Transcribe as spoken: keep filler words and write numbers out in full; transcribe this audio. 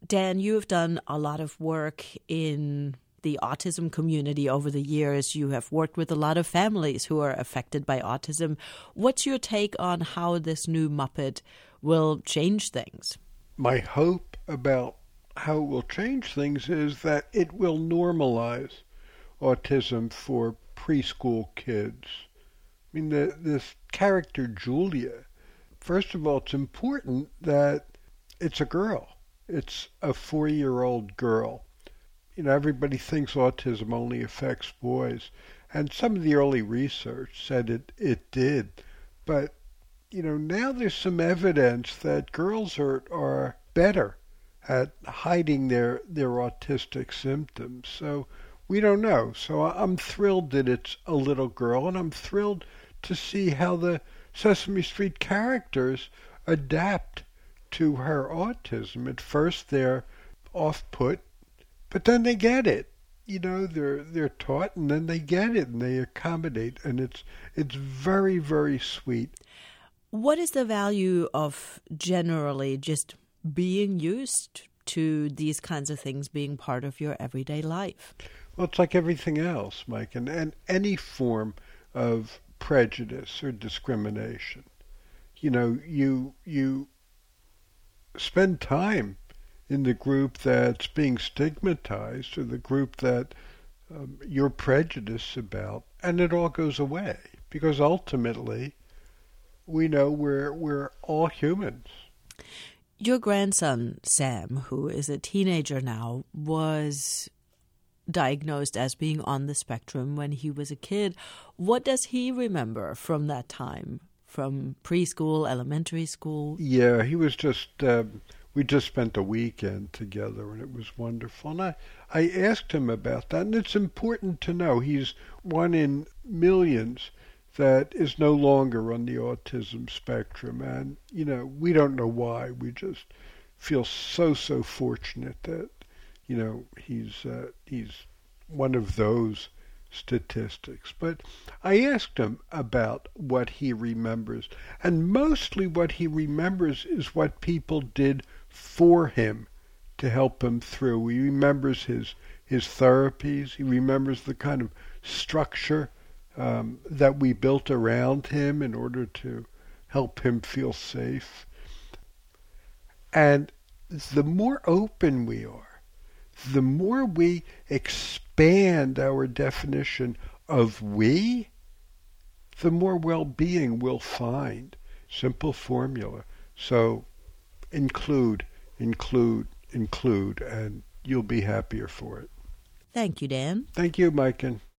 Dan, you have done a lot of work in the autism community over the years. You have worked with a lot of families who are affected by autism. What's your take on how this new Muppet will change things? My hope about how it will change things is that it will normalize autism for preschool kids. I mean, the, this character, Julia, first of all, it's important that it's a girl. It's a four-year-old girl. You know, everybody thinks autism only affects boys, and some of the early research said it, it did. But, you know, now there's some evidence that girls are, are better at hiding their, their autistic symptoms. So we don't know. So I'm thrilled that it's a little girl, and I'm thrilled to see how the Sesame Street characters adapt to her autism. At first they're off-put, but then they get it. You know, they're they're taught, and then they get it, and they accommodate, and it's it's very, very sweet. What is the value of generally just being used to these kinds of things being part of your everyday life? Well, it's like everything else, Mike, and, and any form of prejudice or discrimination. You know, you you spend time in the group that's being stigmatized or the group that um, you're prejudiced about, and it all goes away because ultimately we know we're we're all humans. Your grandson, Sam, who is a teenager now, was diagnosed as being on the spectrum when he was a kid. What does he remember from that time, from preschool, elementary school? Yeah, he was just, um, we just spent a weekend together, and it was wonderful. And I, I asked him about that, and it's important to know he's one in millions that is no longer on the autism spectrum. And, you know, we don't know why. We just feel so, so fortunate that, you know, he's uh, he's one of those statistics. But I asked him about what he remembers, and mostly what he remembers is what people did for him to help him through. He remembers his his therapies. He remembers the kind of structure um, that we built around him in order to help him feel safe. And the more open we are, the more we expand our definition of we, the more well-being we'll find. Simple formula. So include, include, include, and you'll be happier for it. Thank you, Dan. Thank you, Maiken.